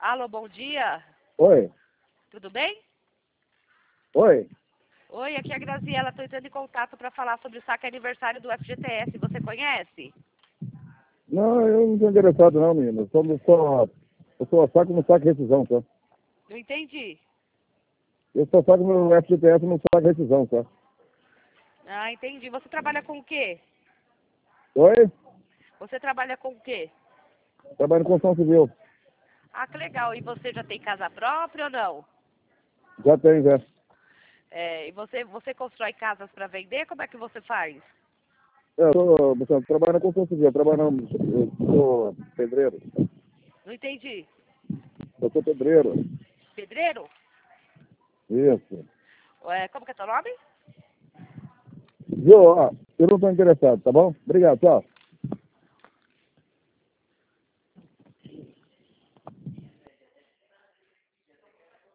Alô, bom dia. Oi, Tudo bem? oi. Oi, aqui é a Graziela. Estou entrando em contato para falar sobre o saque aniversário do FGTS. Você conhece? Não, eu não estou interessado não, menino. Eu só saco no saco de rescisão, só. Não entendi. Eu só saco no FGTS no saco de rescisão, só. Ah, entendi. Você trabalha com o quê? Oi? Você trabalha com o quê? Trabalho em construção civil. Ah, que legal. E você já tem casa própria ou não? Já tem, já. E você constrói casas para vender? Como é que você faz? Eu trabalho na construção civil, eu sou pedreiro. Não entendi. Eu sou pedreiro. Pedreiro? Isso. Como que é teu nome? Viu? Ó, eu não estou interessado, tá bom? Obrigado, tchau.